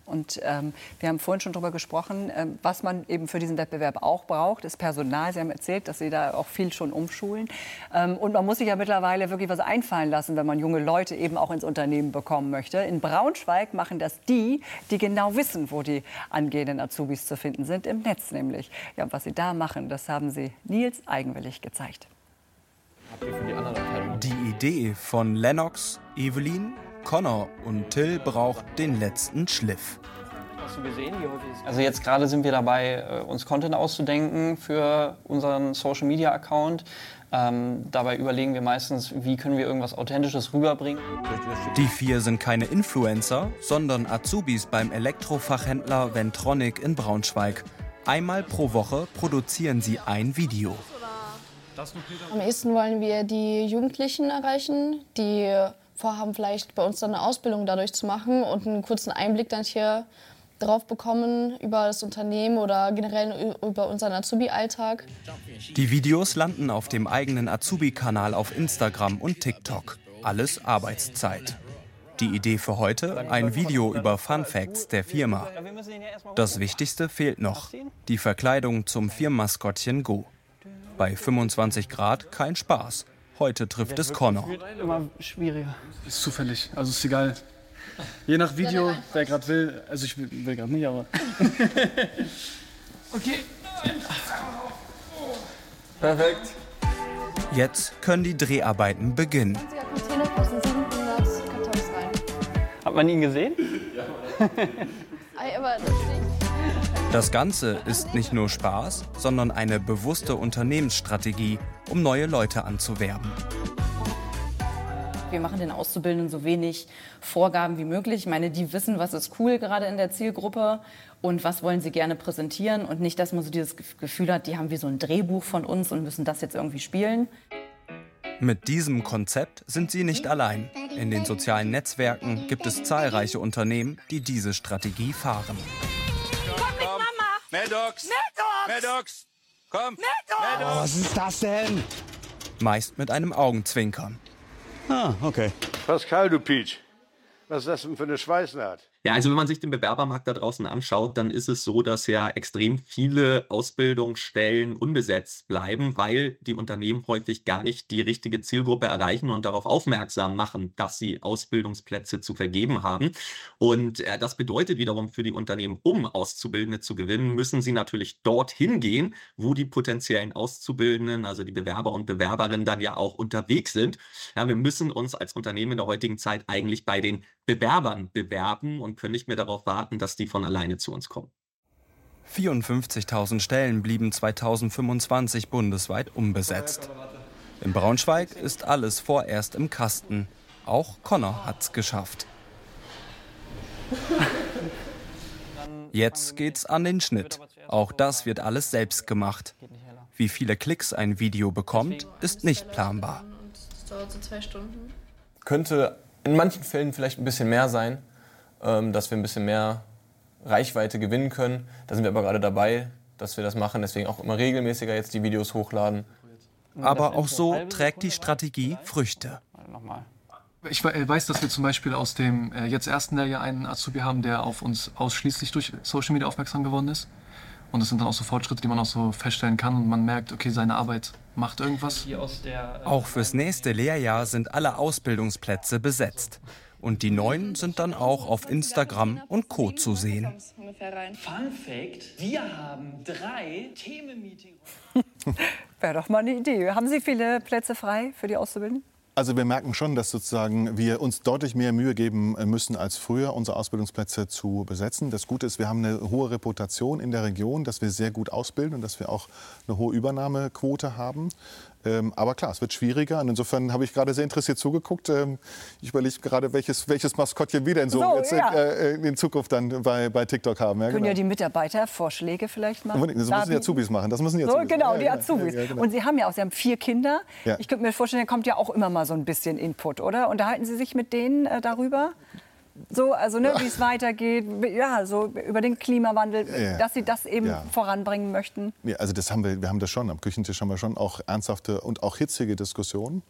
Und ähm, wir haben vorhin schon darüber gesprochen, ähm, was man eben für diesen Wettbewerb auch braucht, ist Personal. Sie haben erzählt, dass Sie da auch viel schon umschulen. Ähm, und man muss sich ja mittlerweile wirklich was einfallen lassen, wenn man junge Leute eben auch ins Unternehmen bekommen möchte. In Braunschweig machen das die, die genau wissen, wo die angehenden Azubis zu finden sind, im Netz nämlich. Ja, und was sie da machen, das haben sie Nils eigenwillig gezeigt. Die Idee von Lennox, Evelyn, Connor und Till braucht den letzten Schliff. Hast du gesehen, wie häufig es Also jetzt gerade sind wir dabei, uns Content auszudenken für unseren Social-Media-Account. Ähm, dabei überlegen wir meistens, wie können wir irgendwas Authentisches rüberbringen. Die vier sind keine Influencer, sondern Azubis beim Elektrofachhändler Ventronic in Braunschweig. Einmal pro Woche produzieren sie ein Video. Am ehesten wollen wir die Jugendlichen erreichen, die vorhaben, vielleicht bei uns dann eine Ausbildung dadurch zu machen und einen kurzen Einblick dann hier drauf bekommen über das Unternehmen oder generell über unseren Azubi-Alltag. Die Videos landen auf dem eigenen Azubi-Kanal auf Instagram und TikTok. Alles Arbeitszeit. Die Idee für heute? Ein Video über Fun Facts der Firma. Das Wichtigste fehlt noch. Die Verkleidung zum Firmenmaskottchen Go. Bei fünfundzwanzig Grad kein Spaß. Heute trifft es Connor. Immer schwieriger. Ist zufällig, also ist egal. Je nach Video, wer gerade will. Also ich will, will gerade nicht, aber... Okay. Perfekt. Jetzt können die Dreharbeiten beginnen. Hat man ihn gesehen? Ja. Aber das Das Ganze ist nicht nur Spaß, sondern eine bewusste Unternehmensstrategie, um neue Leute anzuwerben. Wir machen den Auszubildenden so wenig Vorgaben wie möglich. Ich meine, die wissen, was ist cool gerade in der Zielgruppe und was wollen sie gerne präsentieren. Und nicht, dass man so dieses Gefühl hat, die haben wie so ein Drehbuch von uns und müssen das jetzt irgendwie spielen. Mit diesem Konzept sind sie nicht allein. In den sozialen Netzwerken gibt es zahlreiche Unternehmen, die diese Strategie fahren. Maddox! Maddox! Komm! Oh, was ist das denn? Meist mit einem Augenzwinkern. Ah, okay. Pascal, du Peach. Was ist das denn für eine Schweißnaht? Ja, also wenn man sich den Bewerbermarkt da draußen anschaut, dann ist es so, dass ja extrem viele Ausbildungsstellen unbesetzt bleiben, weil die Unternehmen häufig gar nicht die richtige Zielgruppe erreichen und darauf aufmerksam machen, dass sie Ausbildungsplätze zu vergeben haben. Und äh, das bedeutet wiederum für die Unternehmen, um Auszubildende zu gewinnen, müssen sie natürlich dorthin gehen, wo die potenziellen Auszubildenden, also die Bewerber und Bewerberinnen dann ja auch unterwegs sind. Ja, wir müssen uns als Unternehmen in der heutigen Zeit eigentlich bei den Bewerbern bewerben und können nicht mehr darauf warten, dass die von alleine zu uns kommen. vierundfünfzigtausend Stellen blieben zweitausendfünfundzwanzig bundesweit unbesetzt. In Braunschweig ist alles vorerst im Kasten. Auch Connor hat's geschafft. Jetzt geht's an den Schnitt. Auch das wird alles selbst gemacht. Wie viele Klicks ein Video bekommt, ist nicht planbar. Das dauert so zwei Stunden. Könnte in manchen Fällen vielleicht ein bisschen mehr sein, ähm, dass wir ein bisschen mehr Reichweite gewinnen können. Da sind wir aber gerade dabei, dass wir das machen. Deswegen auch immer regelmäßiger jetzt die Videos hochladen. Aber auch so trägt die Strategie Früchte. Ich weiß, dass wir zum Beispiel aus dem äh, jetzt ersten Lehrjahr einen Azubi haben, der auf uns ausschließlich durch Social Media aufmerksam geworden ist. Und das sind dann auch so Fortschritte, die man auch so feststellen kann. Und man merkt, okay, seine Arbeit macht irgendwas. Auch fürs nächste Lehrjahr sind alle Ausbildungsplätze besetzt. Und die neuen sind dann auch auf Instagram und Co. zu sehen. Fun Fact: Wir haben drei Themenmeetings. Wäre doch mal eine Idee. Haben Sie viele Plätze frei für die Auszubildenden? Also wir merken schon, dass sozusagen wir uns deutlich mehr Mühe geben müssen als früher, unsere Ausbildungsplätze zu besetzen. Das Gute ist, wir haben eine hohe Reputation in der Region, dass wir sehr gut ausbilden und dass wir auch eine hohe Übernahmequote haben. Ähm, aber klar, es wird schwieriger. Und insofern habe ich gerade sehr interessiert zugeguckt. Ähm, ich überlege gerade, welches, welches Maskottchen wir denn so, so jetzt ja. äh, in Zukunft dann bei, bei TikTok haben. Ja, Können genau. ja die Mitarbeiter Vorschläge vielleicht machen? Das müssen die Azubis machen. Das müssen die So, Azubis genau, machen. die Ja, Azubis. ja, ja, genau. Und Sie haben ja auch, Sie haben vier Kinder. Ja. Ich könnte mir vorstellen, da kommt ja auch immer mal so ein bisschen Input, oder? Unterhalten Sie sich mit denen äh, darüber? So, also ne, wie es weitergeht, ja, so über den Klimawandel, Ja. dass Sie das eben Ja. voranbringen möchten? Ja, also das haben wir, wir haben das schon, am Küchentisch haben wir schon auch ernsthafte und auch hitzige Diskussionen.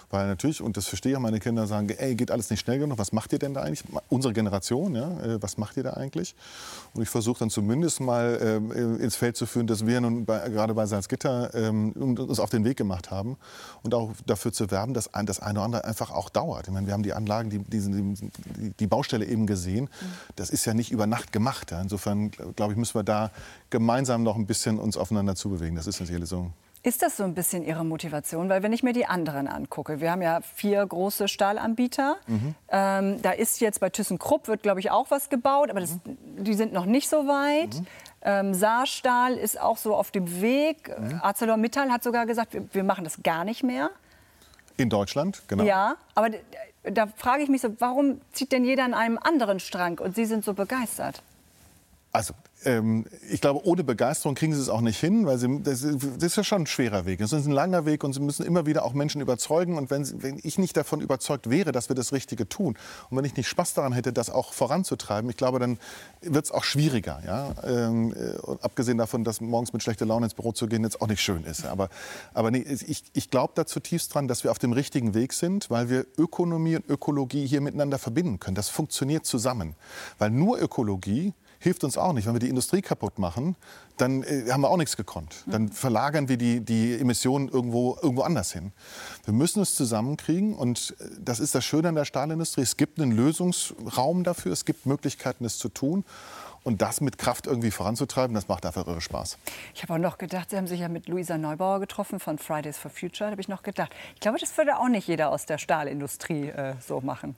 Weil natürlich, und das verstehe ich, meine Kinder sagen, ey, geht alles nicht schnell genug, was macht ihr denn da eigentlich? Unsere Generation, ja, äh, was macht ihr da eigentlich? Und ich versuche dann zumindest mal äh, ins Feld zu führen, dass wir nun bei, gerade bei Salzgitter äh, uns auf den Weg gemacht haben und auch dafür zu werben, dass ein, das eine oder andere einfach auch dauert. Ich meine, wir haben die Anlagen, die, die, die, die Baustelle eben gesehen. Das ist ja nicht über Nacht gemacht. Ja. Insofern, glaube ich, müssen wir da gemeinsam noch ein bisschen uns aufeinander zubewegen. Das ist natürlich so. Ist das so ein bisschen Ihre Motivation? Weil wenn ich mir die anderen angucke, wir haben ja vier große Stahlanbieter. Mhm. Ähm, da ist jetzt bei ThyssenKrupp wird, glaube ich, auch was gebaut, aber das, mhm. die sind noch nicht so weit. Mhm. Ähm, Saarstahl ist auch so auf dem Weg. Mhm. ArcelorMittal hat sogar gesagt, wir, wir machen das gar nicht mehr. In Deutschland, genau. Ja, aber da, da frage ich mich so, warum zieht denn jeder an einem anderen Strang und Sie sind so begeistert? Also, ähm, ich glaube, ohne Begeisterung kriegen Sie es auch nicht hin, weil Sie, das, das ist ja schon ein schwerer Weg. Es ist ein langer Weg und Sie müssen immer wieder auch Menschen überzeugen. Und wenn, Sie, wenn ich nicht davon überzeugt wäre, dass wir das Richtige tun und wenn ich nicht Spaß daran hätte, das auch voranzutreiben, ich glaube, dann wird es auch schwieriger. Ja? Ähm, und abgesehen davon, dass morgens mit schlechter Laune ins Büro zu gehen jetzt auch nicht schön ist. Aber, aber nee, ich, ich glaube da zutiefst dran, dass wir auf dem richtigen Weg sind, weil wir Ökonomie und Ökologie hier miteinander verbinden können. Das funktioniert zusammen. Weil nur Ökologie hilft uns auch nicht. Wenn wir die Industrie kaputt machen, dann äh, haben wir auch nichts gekonnt. Dann verlagern wir die, die Emissionen irgendwo, irgendwo anders hin. Wir müssen es zusammenkriegen und das ist das Schöne an der Stahlindustrie. Es gibt einen Lösungsraum dafür, es gibt Möglichkeiten, es zu tun. Und das mit Kraft irgendwie voranzutreiben, das macht einfach irre Spaß. Ich habe auch noch gedacht, Sie haben sich ja mit Luisa Neubauer getroffen von Fridays for Future. Da habe ich noch gedacht, ich glaube, das würde auch nicht jeder aus der Stahlindustrie äh, so machen.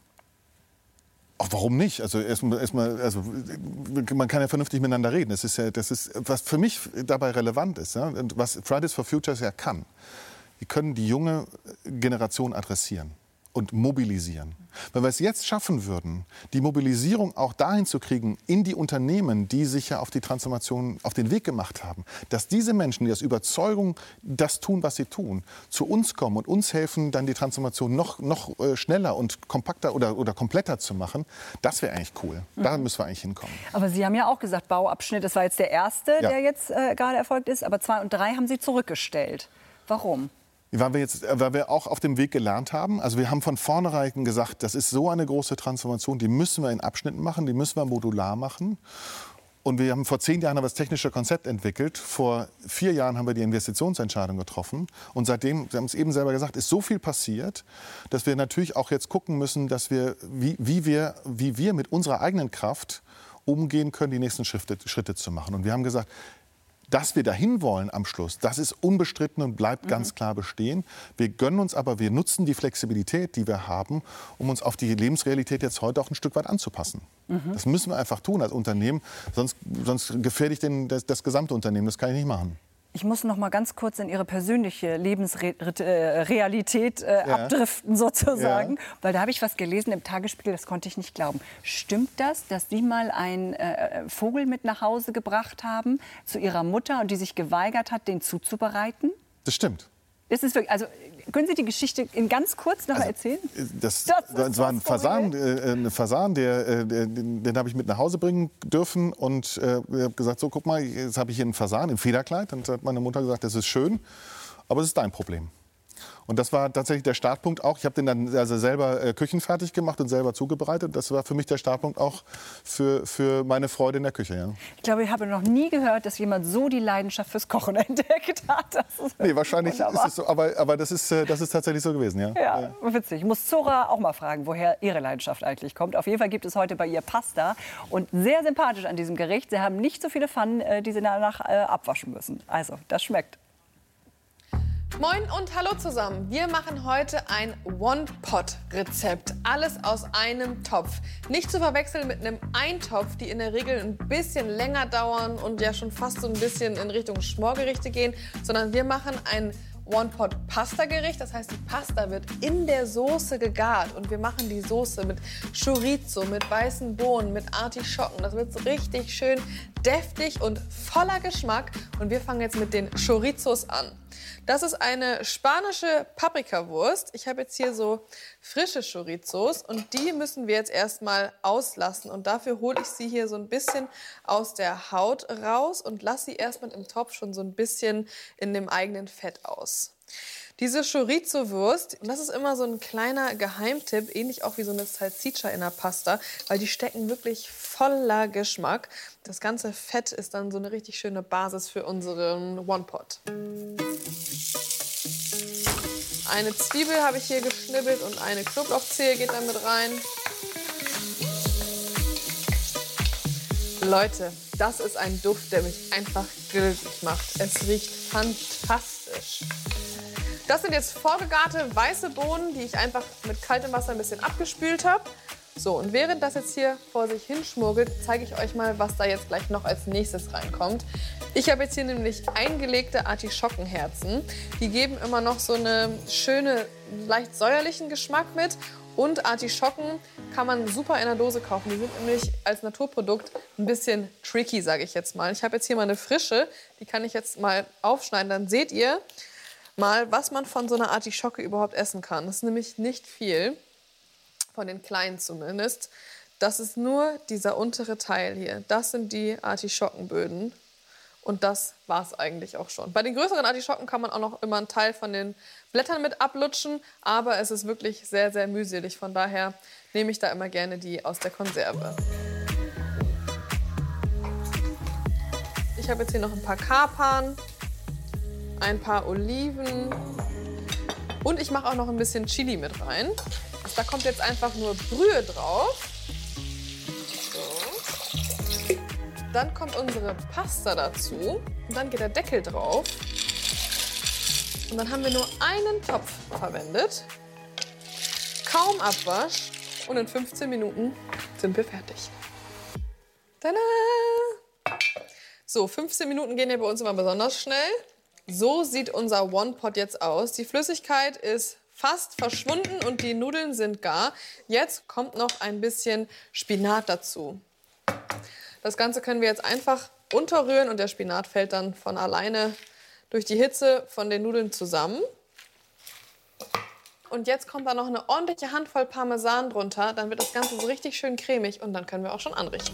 Ach, warum nicht? Also, erstmal, erstmal, also man kann ja vernünftig miteinander reden. Das ist ja, das ist, was für mich dabei relevant ist, ja, und was Fridays for Future ja kann. Die können die junge Generation adressieren und mobilisieren. Wenn wir es jetzt schaffen würden, die Mobilisierung auch dahin zu kriegen, in die Unternehmen, die sich ja auf die Transformation auf den Weg gemacht haben, dass diese Menschen, die aus Überzeugung das tun, was sie tun, zu uns kommen und uns helfen, dann die Transformation noch, noch äh, schneller und kompakter oder, oder kompletter zu machen, das wäre eigentlich cool. Mhm. Da müssen wir eigentlich hinkommen. Aber Sie haben ja auch gesagt, Bauabschnitt, das war jetzt der erste, ja. der jetzt äh, gerade erfolgt ist, aber zwei und drei haben Sie zurückgestellt. Warum? Weil wir, jetzt, weil wir auch auf dem Weg gelernt haben. Also wir haben von vornherein gesagt, das ist so eine große Transformation, die müssen wir in Abschnitten machen, die müssen wir modular machen. Und wir haben vor zehn Jahren das technische Konzept entwickelt. Vor vier Jahren haben wir die Investitionsentscheidung getroffen. Und seitdem, Sie haben es eben selber gesagt, ist so viel passiert, dass wir natürlich auch jetzt gucken müssen, dass wir, wie, wie wir, wie wir mit unserer eigenen Kraft umgehen können, die nächsten Schritte, Schritte zu machen. Und wir haben gesagt, dass wir dahin wollen am Schluss, das ist unbestritten und bleibt mhm. ganz klar bestehen. Wir gönnen uns aber, wir nutzen die Flexibilität, die wir haben, um uns auf die Lebensrealität jetzt heute auch ein Stück weit anzupassen. Mhm. Das müssen wir einfach tun als Unternehmen, sonst, sonst gefährde ich den, das, das gesamte Unternehmen. Das kann ich nicht machen. Ich muss noch mal ganz kurz in Ihre persönliche Lebensrealität äh, ja. abdriften sozusagen, ja. weil da habe ich was gelesen im Tagesspiegel, das konnte ich nicht glauben. Stimmt das, dass Sie mal einen äh, Vogel mit nach Hause gebracht haben zu Ihrer Mutter und die sich geweigert hat, den zuzubereiten? Das stimmt. Das ist wirklich, also können Sie die Geschichte in ganz kurz noch mal also, erzählen? Das, das, das war ein Fasan, äh, ein Fasan der, der, den, den habe ich mit nach Hause bringen dürfen und äh, habe gesagt, so guck mal, jetzt habe ich hier einen Fasan im Federkleid. Und hat meine Mutter gesagt, das ist schön, aber es ist dein Problem. Und das war tatsächlich der Startpunkt auch. Ich habe den dann also selber äh, küchenfertig gemacht und selber zubereitet. Das war für mich der Startpunkt auch für, für meine Freude in der Küche. Ja. Ich glaube, ich habe noch nie gehört, dass jemand so die Leidenschaft fürs Kochen entdeckt hat. Das ist nee, wahrscheinlich wunderbar. Ist es so. Aber, aber das, ist, äh, das ist tatsächlich so gewesen. Ja. Ja, ja, witzig. Ich muss Zora auch mal fragen, woher ihre Leidenschaft eigentlich kommt. Auf jeden Fall gibt es heute bei ihr Pasta. Und sehr sympathisch an diesem Gericht. Sie haben nicht so viele Pfannen, äh, die sie danach äh, abwaschen müssen. Also, das schmeckt. Moin und hallo zusammen. Wir machen heute ein One-Pot-Rezept. Alles aus einem Topf. Nicht zu verwechseln mit einem Eintopf, die in der Regel ein bisschen länger dauern und ja schon fast so ein bisschen in Richtung Schmorgerichte gehen, sondern wir machen ein One-Pot-Pasta-Gericht. Das heißt, die Pasta wird in der Soße gegart und wir machen die Soße mit Chorizo, mit weißen Bohnen, mit Artischocken. Das wird so richtig schön deftig und voller Geschmack. Und wir fangen jetzt mit den Chorizos an. Das ist eine spanische Paprikawurst. Ich habe jetzt hier so frische Chorizos und die müssen wir jetzt erstmal auslassen. Und dafür hole ich sie hier so ein bisschen aus der Haut raus und lasse sie erstmal im Topf schon so ein bisschen in dem eigenen Fett aus. Diese Chorizo-Wurst, das ist immer so ein kleiner Geheimtipp, ähnlich auch wie so eine Salsiccia in der Pasta, weil die stecken wirklich voller Geschmack. Das ganze Fett ist dann so eine richtig schöne Basis für unseren One-Pot. Eine Zwiebel habe ich hier geschnibbelt und eine Knoblauchzehe geht da mit rein. Leute, das ist ein Duft, der mich einfach glücklich macht. Es riecht fantastisch. Das sind jetzt vorgegarte weiße Bohnen, die ich einfach mit kaltem Wasser ein bisschen abgespült habe. So, und während das jetzt hier vor sich hinschmuggelt, zeige ich euch mal, was da jetzt gleich noch als nächstes reinkommt. Ich habe jetzt hier nämlich eingelegte Artischockenherzen. Die geben immer noch so eine schöne, leicht säuerlichen Geschmack mit. Und Artischocken kann man super in der Dose kaufen. Die sind nämlich als Naturprodukt ein bisschen tricky, sage ich jetzt mal. Ich habe jetzt hier mal eine frische, die kann ich jetzt mal aufschneiden. Dann seht ihr mal, was man von so einer Artischocke überhaupt essen kann. Das ist nämlich nicht viel, von den kleinen zumindest. Das ist nur dieser untere Teil hier. Das sind die Artischockenböden. Und das war es eigentlich auch schon. Bei den größeren Artischocken kann man auch noch immer einen Teil von den Blättern mit ablutschen. Aber es ist wirklich sehr, sehr mühselig. Von daher nehme ich da immer gerne die aus der Konserve. Ich habe jetzt hier noch ein paar Kapern, ein paar Oliven und ich mache auch noch ein bisschen Chili mit rein. Da kommt jetzt einfach nur Brühe drauf. So. Dann kommt unsere Pasta dazu und dann geht der Deckel drauf. Und dann haben wir nur einen Topf verwendet. Kaum Abwasch und in fünfzehn Minuten sind wir fertig. Tada! So, fünfzehn Minuten gehen ja bei uns immer besonders schnell. So sieht unser One-Pot jetzt aus. Die Flüssigkeit ist fast verschwunden und die Nudeln sind gar. Jetzt kommt noch ein bisschen Spinat dazu. Das Ganze können wir jetzt einfach unterrühren und der Spinat fällt dann von alleine durch die Hitze von den Nudeln zusammen. Und jetzt kommt da noch eine ordentliche Handvoll Parmesan drunter. Dann wird das Ganze so richtig schön cremig und dann können wir auch schon anrichten.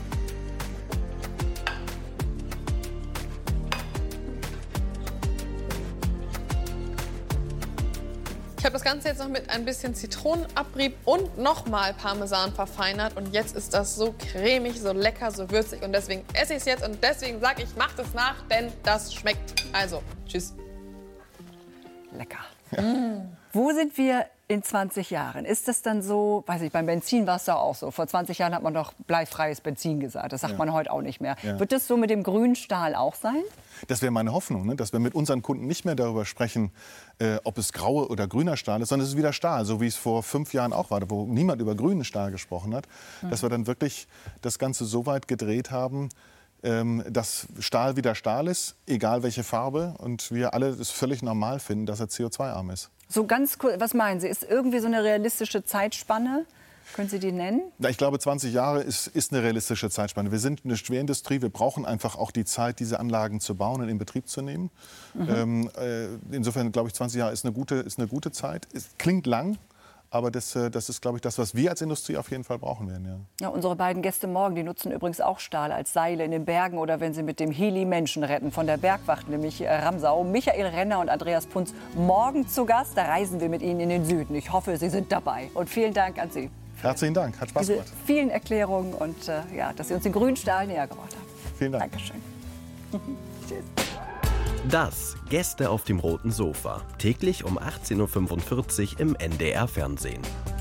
Ich habe das Ganze jetzt noch mit ein bisschen Zitronenabrieb und nochmal Parmesan verfeinert. Und jetzt ist das so cremig, so lecker, so würzig. Und deswegen esse ich es jetzt und deswegen sage ich, macht es nach, denn das schmeckt. Also, tschüss. Lecker. Ja. Mm. Wo sind wir in zwanzig Jahren? Ist das dann so, weiß ich, beim Benzin war es doch auch so. Vor zwanzig Jahren hat man doch bleifreies Benzin gesagt. Das sagt ja. man heute auch nicht mehr. Ja. Wird das so mit dem grünen Stahl auch sein? Das wäre meine Hoffnung, ne? Dass wir mit unseren Kunden nicht mehr darüber sprechen, äh, ob es grauer oder grüner Stahl ist, sondern es ist wieder Stahl, so wie es vor fünf Jahren auch war, wo niemand über grünen Stahl gesprochen hat. Mhm. Dass wir dann wirklich das Ganze so weit gedreht haben, ähm, dass Stahl wieder Stahl ist, egal welche Farbe. Und wir alle es völlig normal finden, dass er C O zwei arm ist. So ganz kurz, was meinen Sie? Ist irgendwie so eine realistische Zeitspanne? Können Sie die nennen? Ja, ich glaube, zwanzig Jahre ist, ist eine realistische Zeitspanne. Wir sind eine Schwerindustrie. Wir brauchen einfach auch die Zeit, diese Anlagen zu bauen und in Betrieb zu nehmen. Mhm. Ähm, äh, insofern glaube ich, zwanzig Jahre ist eine gute, ist eine gute Zeit. Es klingt lang, aber das, das ist, glaube ich, das, was wir als Industrie auf jeden Fall brauchen werden. Ja. Ja, unsere beiden Gäste morgen, die nutzen übrigens auch Stahl als Seile in den Bergen oder wenn sie mit dem Heli Menschen retten. Von der Bergwacht, nämlich Ramsau. Michael Renner und Andreas Punz morgen zu Gast. Da reisen wir mit Ihnen in den Süden. Ich hoffe, Sie sind dabei. Und vielen Dank an Sie. Herzlichen Dank, hat Spaß gemacht. Diese vielen Erklärungen und äh, ja, dass Sie uns den grünen Stahl näher gebracht haben. Vielen Dank. Dankeschön. Tschüss. Das Gäste auf dem roten Sofa. Täglich um achtzehn Uhr fünfundvierzig im N D R Fernsehen.